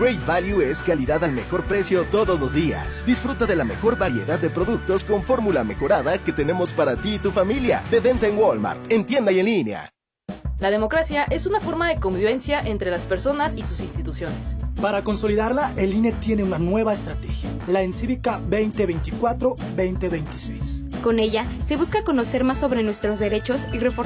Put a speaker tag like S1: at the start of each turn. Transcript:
S1: Great Value es calidad al mejor precio todos los días. Disfruta de la mejor variedad de productos con fórmula mejorada que tenemos para ti y tu familia. De venta en Walmart, en tienda y en línea.
S2: La democracia es una forma de convivencia entre las personas y sus instituciones.
S3: Para consolidarla, el INE tiene una nueva estrategia, la Encívica 2024-2026.
S4: Con ella, se busca conocer más sobre nuestros derechos y reforzar